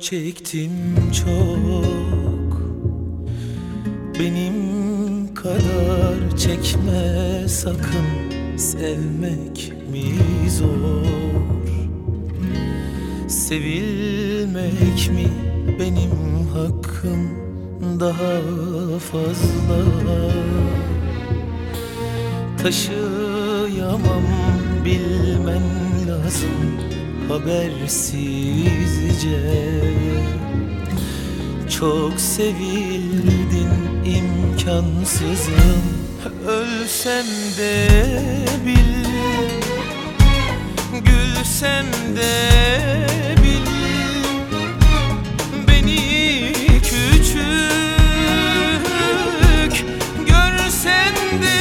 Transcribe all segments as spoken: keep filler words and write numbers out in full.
çektim çok, benim kadar çekme sakın. Sevmek mi zor, sevilmek mi benim hakkım daha fazla. Taşıyamam, bilmen lazım habersizce. Çok sevildin, imkansızım. Ölsem de bil, gülsem de bil, beni küçük görsen de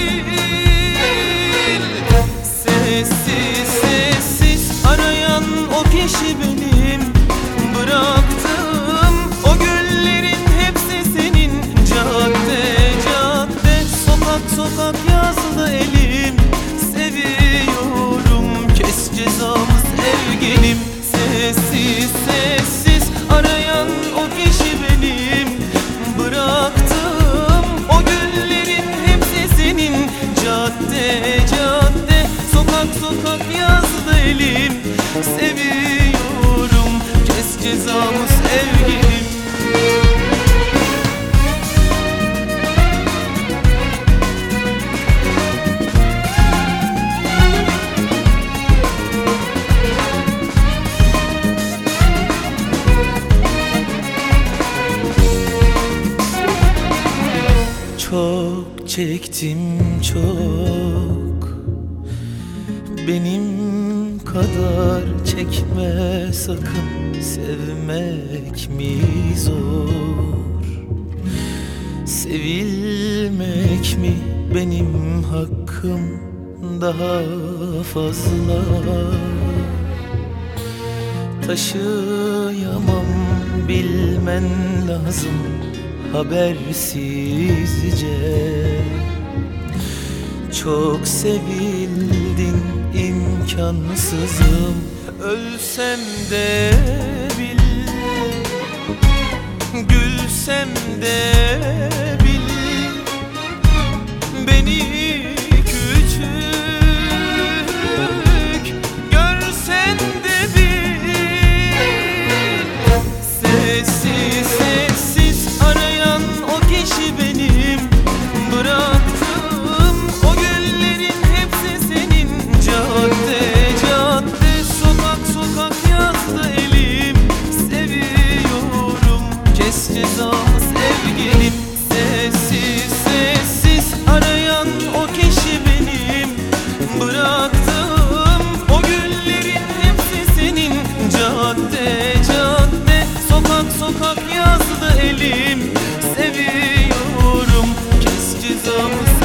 bil. Sessiz sessiz arayan o kişi benim. Bıraktım o güllerin hepsi senin. Cadde cadde, sokak sokak yazdı elim. Seviyorum, kes cezamı sevgilim. Sessiz sessiz arayan o kişi benim. Bıraktım o güllerin hepsi senin. Cadde cadde, sokak sokak yazdı elim. Seviyorum, kes cezamı sevgilim. Çok çektim çok, benim kadar çekme sakın. Sevmek mi zor, sevilmek mi benim hakkım daha fazla. Taşıyamam, bilmen lazım habersizce. Çok sevildin, imkansızım. Ölsem de bil, gülsem de bil, beni küçük görsen de bil. Sessiz sessiz arayan o kişi benim. Bıraktım o güllerin hepsi senin. Cadde cadde, sokak sokak yazdı elim. Seviyorum, kes cezamı sevgilim. Sessiz sessiz arayan o kişi benim. Bıraktım o güllerin hepsi senin. Cadde cadde, sokak sokak yazdı elim. Seviyorum, kes cezamı